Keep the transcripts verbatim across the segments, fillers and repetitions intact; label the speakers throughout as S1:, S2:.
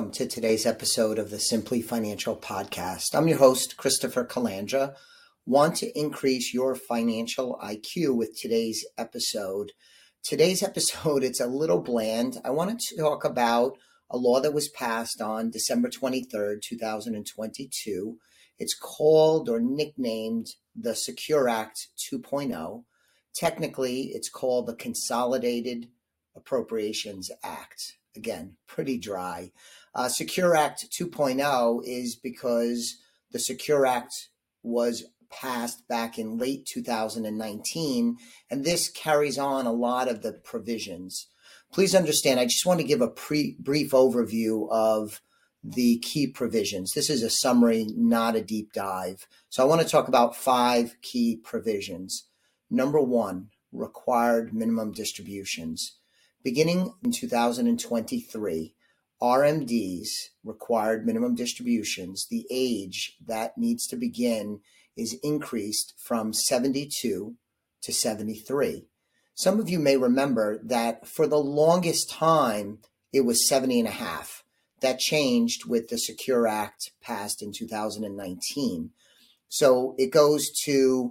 S1: welcome to today's episode of the Simply Financial Podcast. I'm your host, Christopher Calandra. Want to increase your financial I Q with today's episode. Today's episode, it's a little bland. I wanted to talk about a law that was passed on December twenty-third, two thousand twenty-two. It's called or nicknamed the Secure Act two point oh. Technically, it's called the Consolidated Appropriations Act. Again, pretty dry. Uh, Secure Act two point oh is because the Secure Act was passed back in late two thousand nineteen, and this carries on a lot of the provisions. Please understand, I just want to give a pre- brief overview of the key provisions. This is a summary, not a deep dive. So I want to talk about five key provisions. Number one, required minimum distributions. Beginning in two thousand twenty-three, R M Ds, required minimum distributions, the age that needs to begin is increased from seventy-two to seventy-three. Some of you may remember that for the longest time, it was seventy and a half. That changed with the Secure Act passed in two thousand nineteen. So it goes to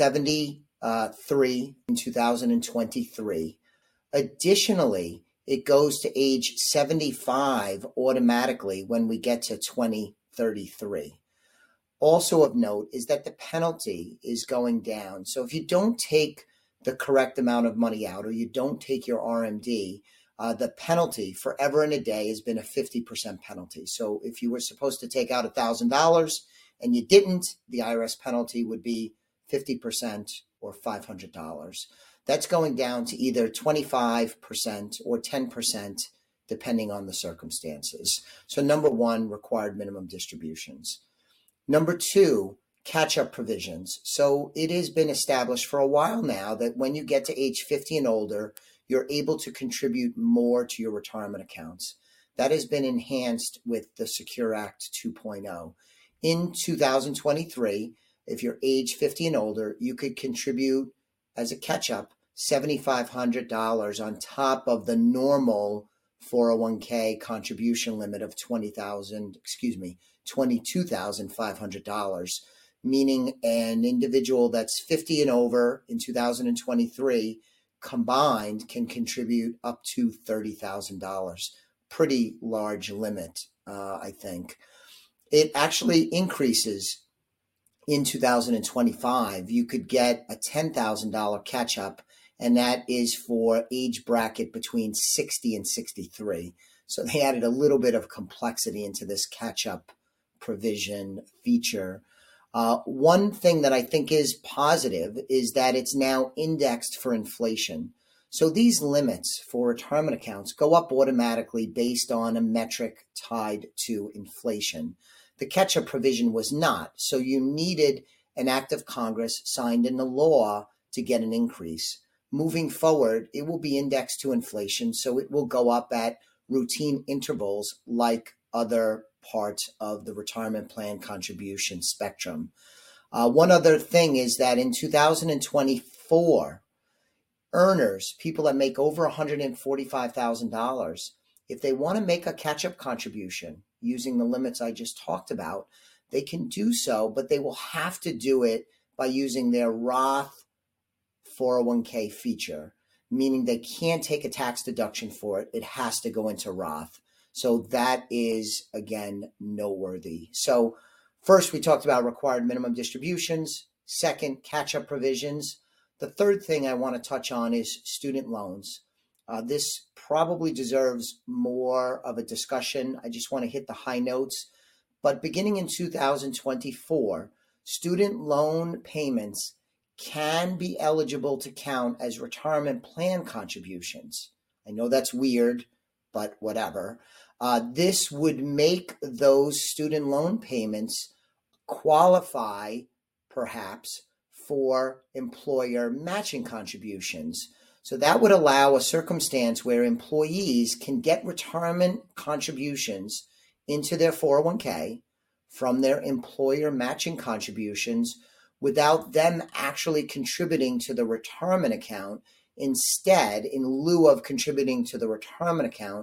S1: seventy-three in two thousand twenty-three. Additionally, it goes to age seventy-five automatically when we get to twenty thirty-three. Also of note is that the penalty is going down. So if you don't take the correct amount of money out or you don't take your R M D, uh, the penalty forever and a day has been a fifty percent penalty. So if you were supposed to take out one thousand dollars and you didn't, the I R S penalty would be fifty percent or five hundred dollars. That's going down to either twenty-five percent or ten percent, depending on the circumstances. So number one, required minimum distributions. Number two, catch-up provisions. So it has been established for a while now that when you get to age fifty and older, you're able to contribute more to your retirement accounts. That has been enhanced with the Secure Act two point oh. In two thousand twenty-three, if you're age fifty and older, you could contribute as a catch-up seven thousand five hundred dollars on top of the normal four oh one k contribution limit of twenty thousand, excuse me, twenty-two thousand five hundred dollars, meaning an individual that's fifty and over in two thousand twenty-three combined can contribute up to thirty thousand dollars. Pretty large limit, uh, I think. It actually increases in two thousand twenty-five. You could get a ten thousand dollars catch-up, and that is for age bracket between sixty and sixty-three. So they added a little bit of complexity into this catch-up provision feature. Uh, one thing that I think is positive is that it's now indexed for inflation. So these limits for retirement accounts go up automatically based on a metric tied to inflation. The catch-up provision was not, so you needed an act of Congress signed into law to get an increase. Moving forward, it will be indexed to inflation, so it will go up at routine intervals like other parts of the retirement plan contribution spectrum. Uh, one other thing is that in two thousand twenty-four, earners, people that make over one hundred forty-five thousand dollars, if they want to make a catch-up contribution using the limits I just talked about, they can do so, but they will have to do it by using their Roth four oh one k feature, meaning they can't take a tax deduction for it. It has to go into Roth. So that is, again, noteworthy. So first, we talked about required minimum distributions. Second, catch-up provisions. The third thing I want to touch on is student loans. Uh, this probably deserves more of a discussion. I just want to hit the high notes. But beginning in two thousand twenty-four, student loan payments can be eligible to count as retirement plan contributions. I know that's weird, but whatever. Uh, this would make those student loan payments qualify, perhaps, for employer matching contributions. So that would allow a circumstance where employees can get retirement contributions into their four oh one k from their employer matching contributions without them actually contributing to the retirement account. Instead, in lieu of contributing to the retirement account,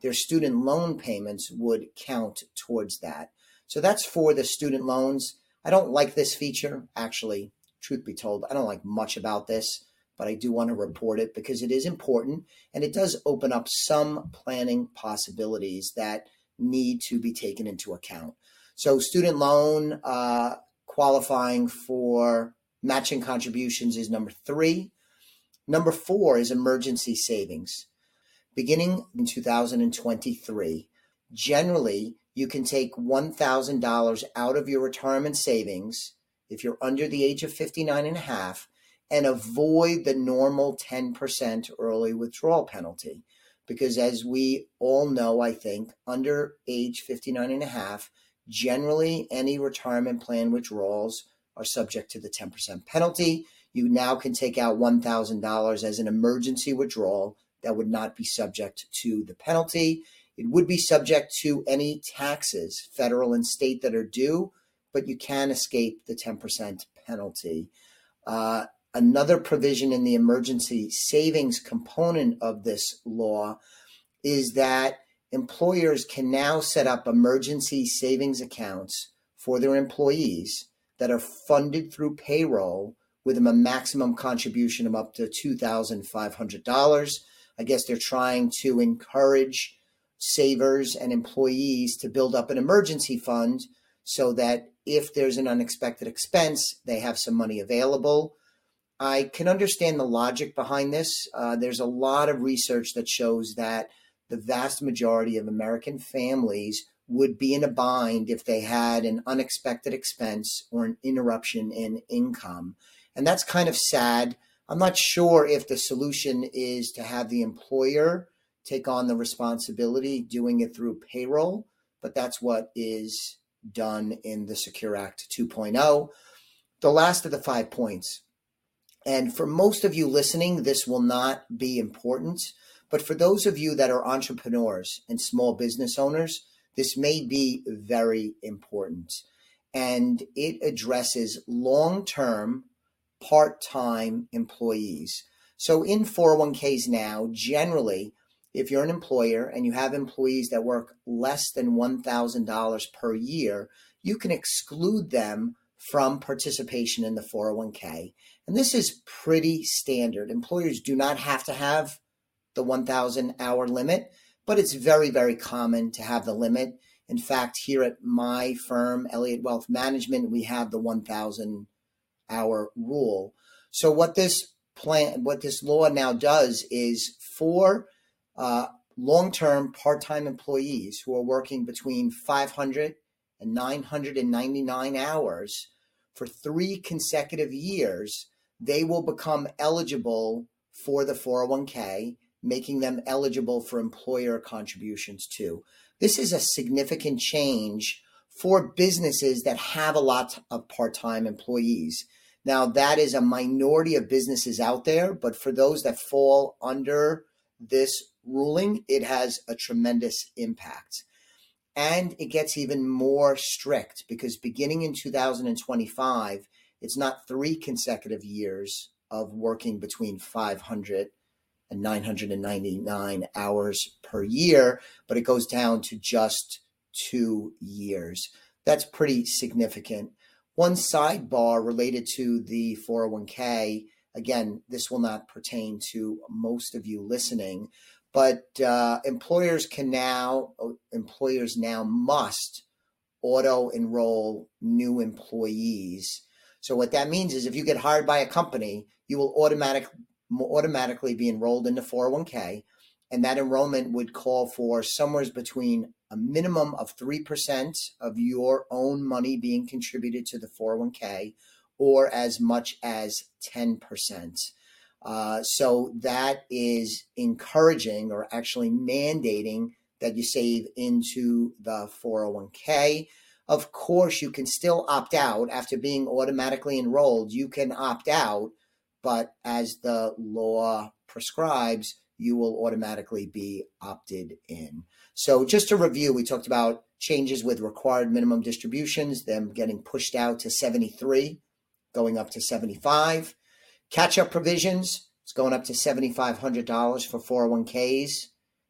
S1: their student loan payments would count towards that. So that's for the student loans. I don't like this feature, actually, truth be told. I don't like much about this, but I do want to report it because it is important and it does open up some planning possibilities that need to be taken into account. So student loan uh, qualifying for matching contributions is number three. Number four is emergency savings. Beginning in two thousand twenty-three, generally, you can take one thousand dollars out of your retirement savings if you're under the age of fifty-nine and a half and avoid the normal ten percent early withdrawal penalty. Because as we all know, I think, under age fifty-nine and a half, generally any retirement plan withdrawals are subject to the ten percent penalty. You now can take out one thousand dollars as an emergency withdrawal that would not be subject to the penalty. It would be subject to any taxes, federal and state, that are due, but you can escape the ten percent penalty. Uh, another provision in the emergency savings component of this law is that employers can now set up emergency savings accounts for their employees that are funded through payroll with a maximum contribution of up to two thousand five hundred dollars. I guess they're trying to encourage savers and employees to build up an emergency fund so that if there's an unexpected expense, they have some money available. I can understand the logic behind this. Uh, there's a lot of research that shows that the vast majority of American families would be in a bind if they had an unexpected expense or an interruption in income. And that's kind of sad. I'm not sure if the solution is to have the employer take on the responsibility doing it through payroll, but that's what is done in the Secure Act two point oh. The last of the five points. And for most of you listening, this will not be important, but for those of you that are entrepreneurs and small business owners, this may be very important. And it addresses long-term part-time employees. So in four oh one k's now, generally, if you're an employer and you have employees that work less than one thousand dollars per year, you can exclude them from participation in the four oh one k. And this is pretty standard. Employers do not have to have the one thousand hour limit, but it's very, very common to have the limit. In fact, here at my firm, Elliott Wealth Management, we have the one thousand hour rule. So what this plan, what this law now does is for uh, long-term part-time employees who are working between five hundred and nine hundred ninety-nine hours for three consecutive years, they will become eligible for the four oh one k, making them eligible for employer contributions too. This is a significant change for businesses that have a lot of part-time employees. Now, that is a minority of businesses out there, but for those that fall under this ruling, it has a tremendous impact. And it gets even more strict because beginning in two thousand twenty-five, it's not three consecutive years of working between five hundred and nine hundred ninety-nine hours per year, but it goes down to just two years. That's pretty significant. One sidebar related to the four oh one k, again, this will not pertain to most of you listening, but uh, employers can now, employers now must auto-enroll new employees. So what that means is if you get hired by a company, you will automatic, automatically be enrolled in the four oh one k, and that enrollment would call for somewhere between a minimum of three percent of your own money being contributed to the four oh one k or as much as ten percent. Uh, so that is encouraging or actually mandating that you save into the four oh one k. Of course, you can still opt out after being automatically enrolled. You can opt out, but as the law prescribes, you will automatically be opted in. So just to review, we talked about changes with required minimum distributions, them getting pushed out to seventy-three, going up to seventy-five. Catch-up provisions, it's going up to seven thousand five hundred dollars for four oh one k's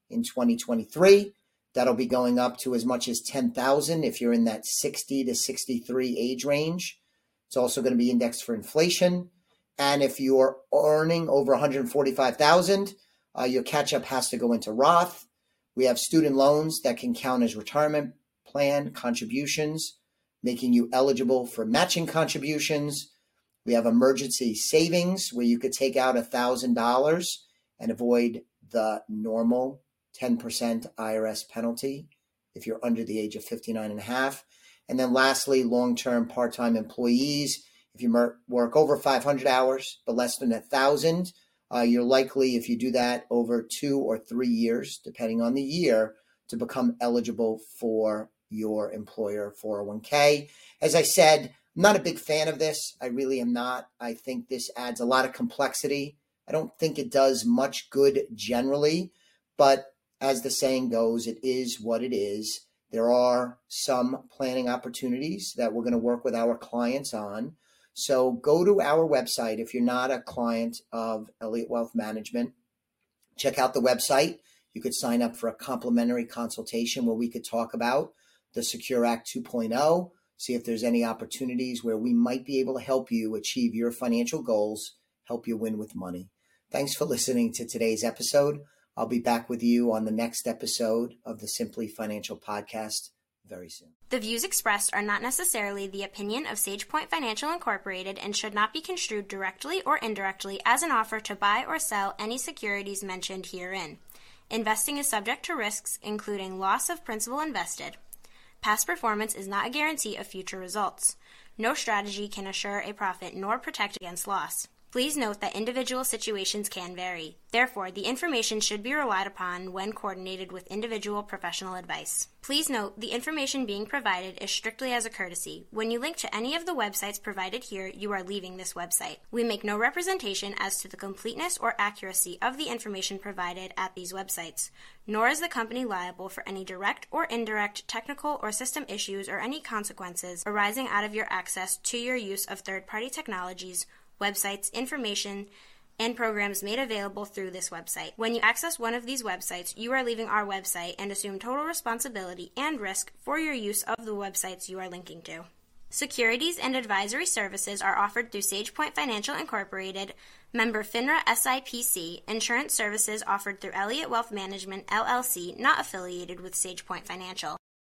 S1: in twenty twenty-three. That'll be going up to as much as ten thousand dollars if you're in that sixty to sixty-three age range. It's also going to be indexed for inflation. And if you're earning over one hundred forty-five thousand dollars, uh, your catch-up has to go into Roth. We have student loans that can count as retirement plan contributions, making you eligible for matching contributions. We have emergency savings where you could take out one thousand dollars and avoid the normal ten percent I R S penalty if you're under the age of fifty-nine and a half. And then lastly, long-term part-time employees. If you work over five hundred hours but less than one thousand, uh, you're likely, if you do that over two or three years, depending on the year, to become eligible for your employer four oh one k. As I said, I'm not a big fan of this. I really am not. I think this adds a lot of complexity. I don't think it does much good generally, but as the saying goes, it is what it is. There are some planning opportunities that we're going to work with our clients on. So go to our website if you're not a client of Elliott Wealth Management. Check out the website. You could sign up for a complimentary consultation where we could talk about the Secure Act two point oh, see if there's any opportunities where we might be able to help you achieve your financial goals, help you win with money. Thanks for listening to today's episode. I'll be back with you on the next episode of the Simply Financial Podcast very soon.
S2: The views expressed are not necessarily the opinion of SagePoint Financial Incorporated and should not be construed directly or indirectly as an offer to buy or sell any securities mentioned herein. Investing is subject to risks, including loss of principal invested. Past performance is not a guarantee of future results. No strategy can assure a profit nor protect against loss. Please note that individual situations can vary. Therefore, the information should be relied upon when coordinated with individual professional advice. Please note, the information being provided is strictly as a courtesy. When you link to any of the websites provided here, you are leaving this website. We make no representation as to the completeness or accuracy of the information provided at these websites, nor is the company liable for any direct or indirect technical or system issues or any consequences arising out of your access to your use of third-party technologies, websites, information, and programs made available through this website. When you access one of these websites, you are leaving our website and assume total responsibility and risk for your use of the websites you are linking to. Securities and advisory services are offered through SagePoint Financial Incorporated, member FINRA S I P C. Insurance services offered through Elliott Wealth Management, L L C, not affiliated with SagePoint Financial.